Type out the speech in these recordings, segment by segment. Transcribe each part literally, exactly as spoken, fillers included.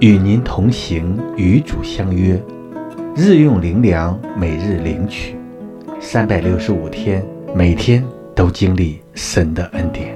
与您同行，与主相约，日用灵粮，每日领取，三百六十五天，每天都经历神的恩典。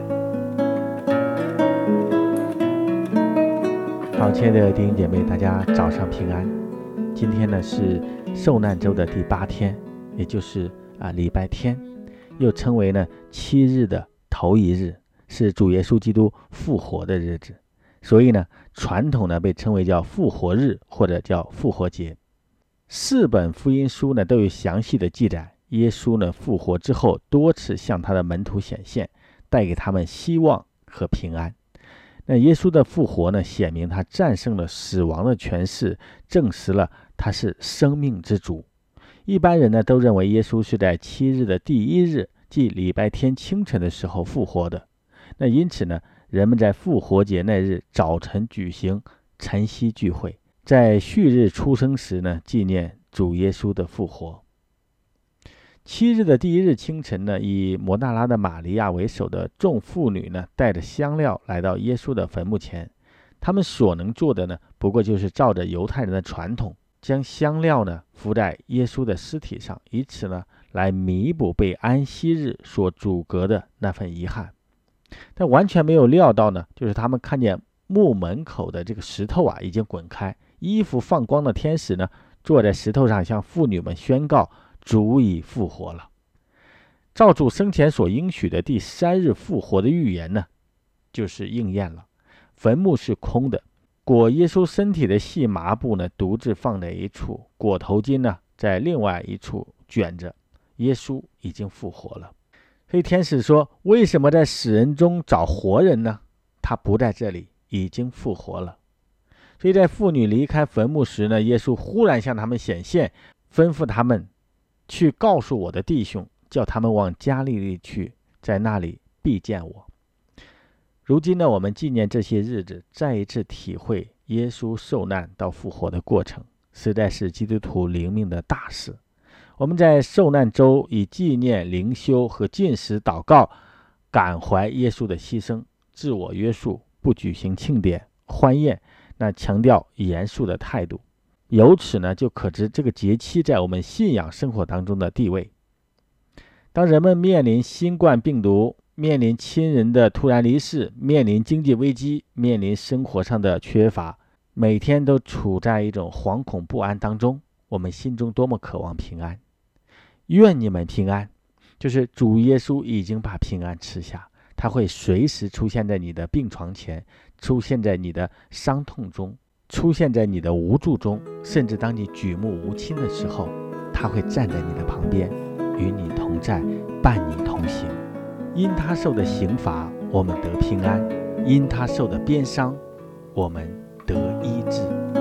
好，亲爱的弟兄姐妹，大家早上平安。今天呢是受难周的第八天，也就是啊礼拜天，又称为呢七日的头一日，是主耶稣基督复活的日子。所以呢，传统呢被称为叫复活日或者叫复活节。四本福音书呢都有详细的记载，耶稣呢复活之后多次向他的门徒显现，带给他们希望和平安。那耶稣的复活呢，显明他战胜了死亡的权势，证实了他是生命之主。一般人呢都认为耶稣是在七日的第一日，即礼拜天清晨的时候复活的。那因此呢，人们在复活节那日早晨举行晨曦聚会，在旭日出生时呢，纪念主耶稣的复活。七日的第一日清晨呢，以抹大拉的玛利亚为首的众妇女呢，带着香料来到耶稣的坟墓前。他们所能做的呢，不过就是照着犹太人的传统，将香料呢敷在耶稣的尸体上，以此呢来弥补被安息日所阻隔的那份遗憾。但完全没有料到呢，就是他们看见墓门口的这个石头啊已经滚开，衣服放光的天使呢坐在石头上，向妇女们宣告主已复活了。照主生前所应许的第三日复活的预言呢，就是应验了。坟墓是空的，裹耶稣身体的细麻布呢独自放在一处，裹头巾呢在另外一处卷着。耶稣已经复活了。所以天使说，为什么在死人中找活人呢？他不在这里，已经复活了。所以在妇女离开坟墓时呢，耶稣忽然向他们显现，吩咐他们去告诉我的弟兄，叫他们往加利利去，在那里必见我。如今呢，我们纪念这些日子，再一次体会耶稣受难到复活的过程，实在是基督徒灵命的大事。我们在受难周以纪念、灵修和禁食祷告，感怀耶稣的牺牲，自我约束，不举行庆典、欢宴，那强调严肃的态度。由此呢，就可知这个节期在我们信仰生活当中的地位。当人们面临新冠病毒，面临亲人的突然离世，面临经济危机，面临生活上的缺乏，每天都处在一种惶恐不安当中，我们心中多么渴望平安。愿你们平安，就是主耶稣已经把平安赐下，他会随时出现在你的病床前，出现在你的伤痛中，出现在你的无助中，甚至当你举目无亲的时候，他会站在你的旁边，与你同在，伴你同行。因他受的刑罚，我们得平安；因他受的鞭伤，我们得医治。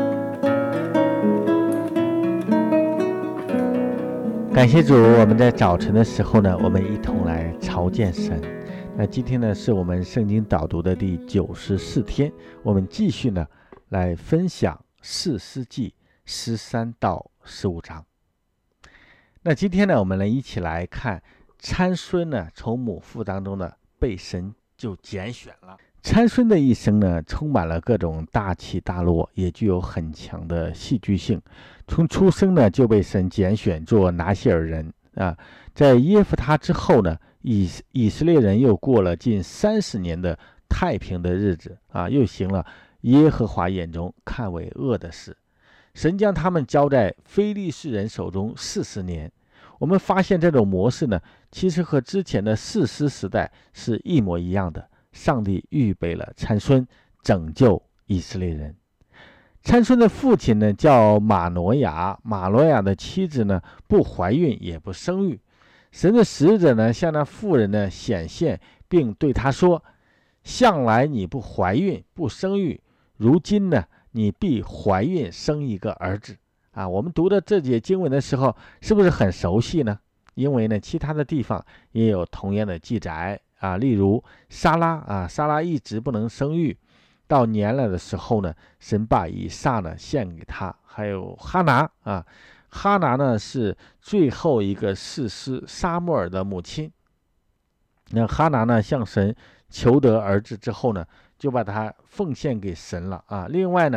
感谢主，我们在早晨的时候呢，我们一同来朝见神。那今天呢，是我们圣经导读的第九十四天，我们继续呢来分享士师记十三到十五章。那今天呢，我们来一起来看参孙呢从母腹当中呢被神就拣选了。参孙的一生呢，充满了各种大起大落，也具有很强的戏剧性。从出生呢就被神拣选做拿西尔人啊，在耶弗他之后呢，以以色列人又过了近三十年的太平的日子啊，又行了耶和华眼中看为恶的事。神将他们交在非利士人手中四十年。我们发现这种模式呢，其实和之前的士师时代是一模一样的。上帝预备了参孙，拯救以色列人。参孙的父亲呢叫马挪亚，马挪亚的妻子呢不怀孕也不生育。神的使者呢向那妇人呢显现，并对他说：向来你不怀孕不生育，如今呢你必怀孕生一个儿子。啊，我们读的这节经文的时候，是不是很熟悉呢？因为呢其他的地方也有同样的记载啊，例如撒拉啊，撒拉一直不能生育，到年了的时候呢，神把以撒呢献给他。还有哈拿啊，哈拿呢是最后一个士师撒母耳的母亲。那哈拿呢向神求得儿子之后呢，就把他奉献给神了啊。另外呢，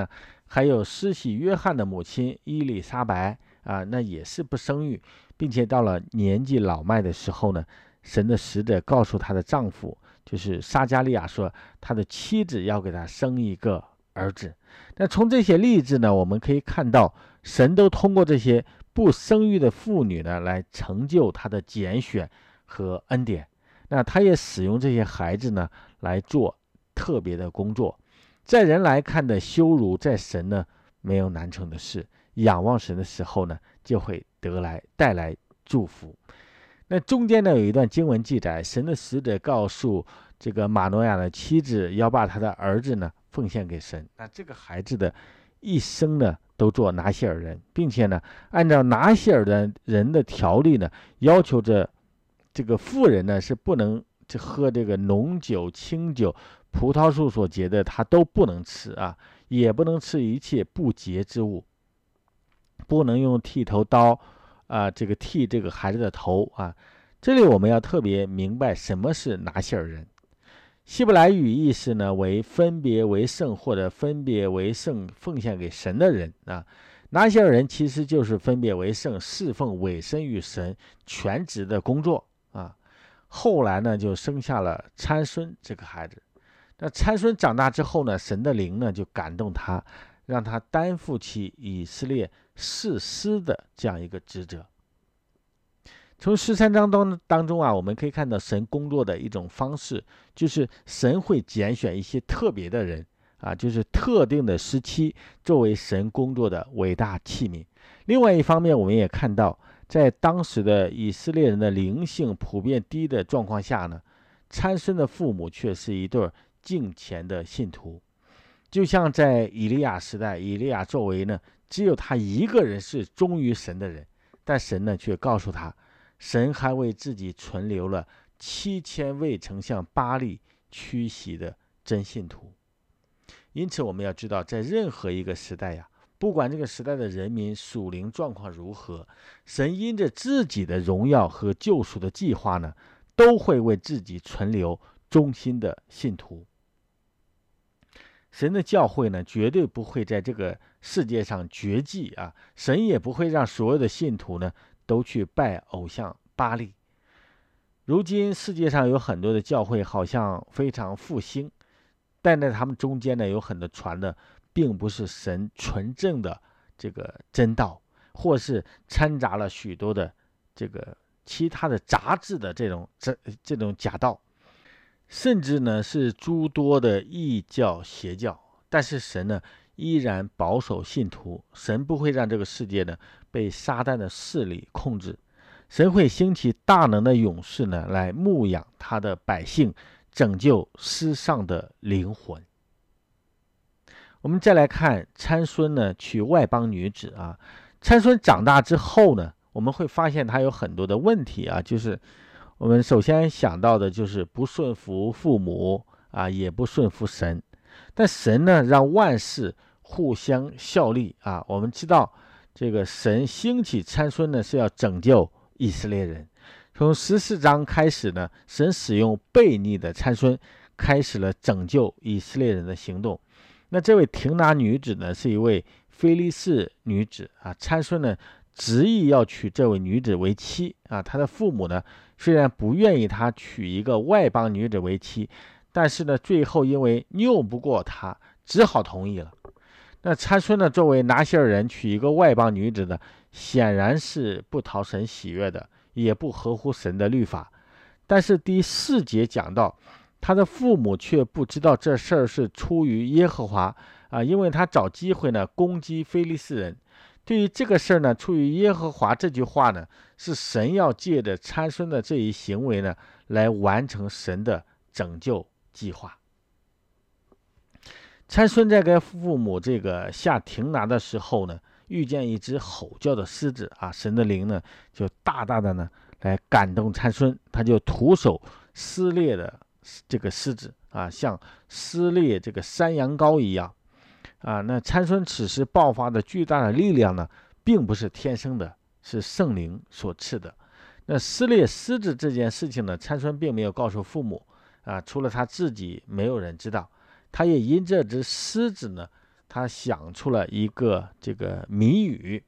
还有施洗约翰的母亲伊丽莎白啊，那也是不生育，并且到了年纪老迈的时候呢，神的使者告诉她的丈夫，就是撒迦利亚说，他的妻子要给他生一个儿子。那从这些例子呢，我们可以看到，神都通过这些不生育的妇女呢，来成就他的拣选和恩典。那他也使用这些孩子呢，来做特别的工作。在人来看的羞辱，在神呢没有难成的事。仰望神的时候呢，就会得来带来祝福。那中间呢有一段经文记载，神的使者告诉这个马诺亚的妻子，要把他的儿子呢奉献给神。那这个孩子的一生呢都做拿西尔人，并且呢按照拿西尔的人的条例呢，要求着这个妇人呢是不能喝这个浓酒、清酒、葡萄树所结的，他都不能吃啊，也不能吃一切不洁之物，不能用剃头刀啊，这个剃这个孩子的头啊。这里我们要特别明白什么是拿西尔人。希伯来语意思呢为分别为圣或者分别为圣奉献给神的人啊。拿西尔人其实就是分别为圣，侍奉委身于神全职的工作啊。后来呢就生下了参孙这个孩子。那参孙长大之后呢，神的灵呢就感动他，让他担负起以色列士师的这样一个职责。从十三章当当中啊，我们可以看到神工作的一种方式，就是神会拣选一些特别的人啊，就是特定的时期作为神工作的伟大器皿。另外一方面，我们也看到，在当时的以色列人的灵性普遍低的状况下呢，参孙的父母却是一对敬虔的信徒。就像在以利亚时代，以利亚作为呢只有他一个人是忠于神的人，但神呢却告诉他，神还为自己存留了七千未曾向巴力屈膝的真信徒。因此我们要知道，在任何一个时代呀，不管这个时代的人民属灵状况如何，神因着自己的荣耀和救赎的计划呢，都会为自己存留忠心的信徒。神的教会呢，绝对不会在这个世界上绝迹啊！神也不会让所有的信徒呢都去拜偶像巴力。如今世界上有很多的教会好像非常复兴，但在他们中间呢，有很多传的并不是神纯正的这个真道，或是掺杂了许多的这个其他的杂质的这种这这种假道。甚至呢是诸多的异教邪教，但是神呢依然保守信徒，神不会让这个世界呢被撒旦的势力控制，神会兴起大能的勇士呢来牧养他的百姓，拯救失丧的灵魂。我们再来看参孙呢娶外邦女子啊，参孙长大之后呢，我们会发现他有很多的问题啊，就是我们首先想到的就是不顺服父母啊，也不顺服神。但神呢，让万事互相效力啊。我们知道，这个神兴起参孙呢，是要拯救以色列人。从十四章开始呢，神使用悖逆的参孙，开始了拯救以色列人的行动。那这位亭拿女子呢，是一位非利士女子啊。参孙呢，执意要娶这位女子为妻啊。他的父母呢，虽然不愿意他娶一个外邦女子为妻，但是呢，最后因为拗不过他，只好同意了。那参孙呢，作为拿西尔人娶一个外邦女子呢，显然是不讨神喜悦的，也不合乎神的律法。但是第四节讲到，他的父母却不知道这事儿是出于耶和华啊，因为他找机会呢攻击非利士人。对于这个事儿呢，出于耶和华这句话呢，是神要借着参孙的这一行为呢，来完成神的拯救计划。参孙在跟父母这个下亭拿的时候呢，遇见一只吼叫的狮子啊，神的灵呢就大大的呢来感动参孙，他就徒手撕裂的这个狮子啊，像撕裂这个山羊羔一样。啊，那参孙此时爆发的巨大的力量呢，并不是天生的，是圣灵所赐的。那撕裂狮子这件事情呢，参孙并没有告诉父母啊，除了他自己，没有人知道。他也因这只狮子呢， 他想出了一个这个谜语。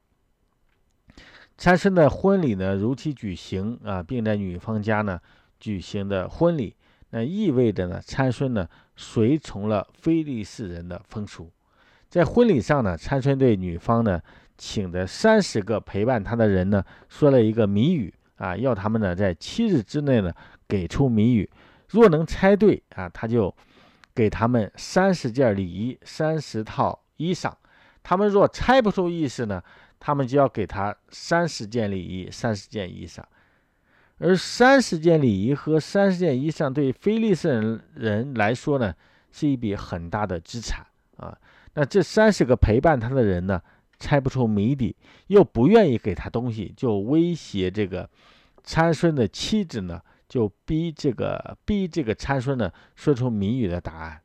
参孙的婚礼呢如期举行啊，并在女方家呢举行的婚礼，那意味着呢参孙呢随从了非利士人的风俗。在婚礼上呢，参孙对女方呢请的三十个陪伴他的人呢说了一个谜语啊，要他们呢在七日之内呢给出谜语，若能猜对啊，他就给他们三十件礼衣，三十套衣裳。他们若猜不出意思呢，他们就要给他三十件礼衣，三十件衣裳。而三十件礼衣和三十件衣裳对非利士人来说呢，是一笔很大的资产啊。那这三十个陪伴他的人呢，猜不出谜底，又不愿意给他东西，就威胁这个参孙的妻子呢，就逼这个逼这个参孙呢说出谜语的答案。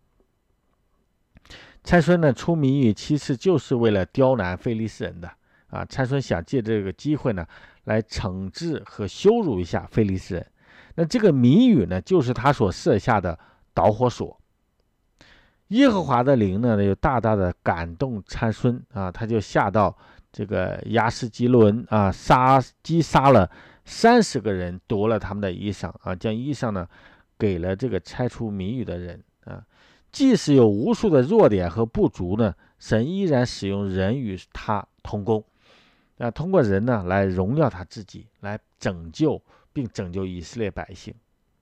参孙呢出谜语，其实就是为了刁难非利士人的啊。参孙想借这个机会呢，来惩治和羞辱一下非利士人。那这个谜语呢，就是他所设下的导火索。耶和华的灵呢，就大大的感动参孙啊，他就下到这个亚斯基伦啊，杀击杀了三十个人，夺了他们的衣裳啊，将衣裳呢给了这个猜出谜语的人啊。即使有无数的弱点和不足呢，神依然使用人与他同工啊，通过人呢来荣耀他自己，来拯救并拯救以色列百姓。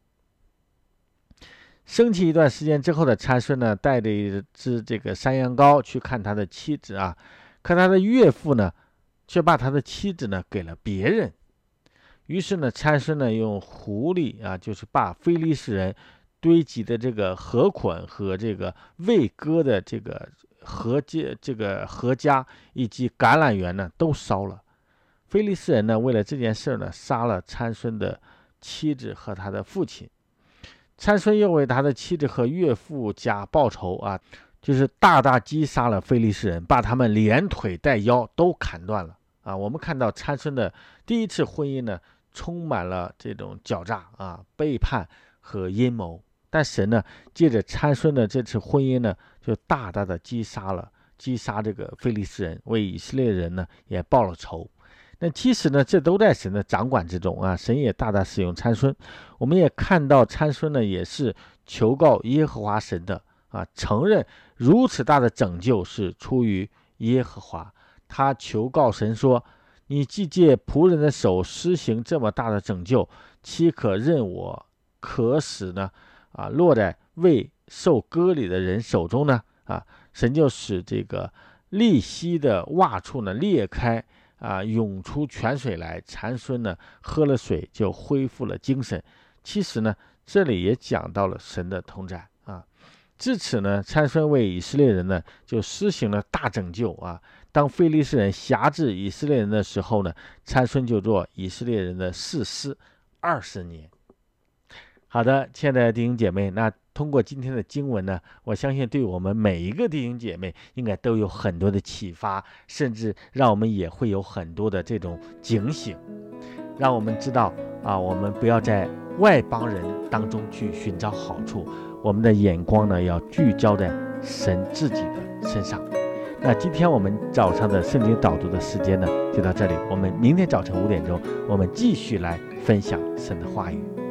生气一段时间之后的参孙呢，带着一只这个山羊羔去看他的妻子啊，可他的岳父呢，却把他的妻子呢给了别人。于是呢，参孙呢用狐狸啊，就是把非利士人堆积的这个禾捆和这个未割的这个禾秸、这个禾稼以及橄榄园呢，都烧了。非利士人呢，为了这件事呢，杀了参孙的妻子和他的父亲。参孙又为他的妻子和岳父家报仇啊，就是大大击杀了非利士人，把他们连腿带腰都砍断了啊。我们看到参孙的第一次婚姻呢，充满了这种狡诈啊、背叛和阴谋。但神呢，借着参孙的这次婚姻呢，就大大的击杀了击杀这个非利士人，为以色列人呢也报了仇。那其实呢，这都在神的掌管之中啊，神也大大使用参孙。我们也看到参孙呢，也是求告耶和华神的啊，承认如此大的拯救是出于耶和华。他求告神说：“你既借仆人的手施行这么大的拯救，岂可任我可使呢？啊，落在未受割礼的人手中呢？”啊，神就使这个利希的洼处呢裂开。啊，涌出泉水来，参孙呢喝了水就恢复了精神。其实呢，这里也讲到了神的同在啊。至此呢，参孙为以色列人呢就施行了大拯救啊。当非利士人辖制以色列人的时候呢，参孙就做以色列人的士师二十年。好的，亲爱的弟兄姐妹，那通过今天的经文呢，我相信对我们每一个弟兄姐妹应该都有很多的启发，甚至让我们也会有很多的这种警醒，让我们知道啊，我们不要在外邦人当中去寻找好处，我们的眼光呢要聚焦在神自己的身上。那今天我们早上的圣经导读的时间呢就到这里，我们明天早晨五点钟，我们继续来分享神的话语。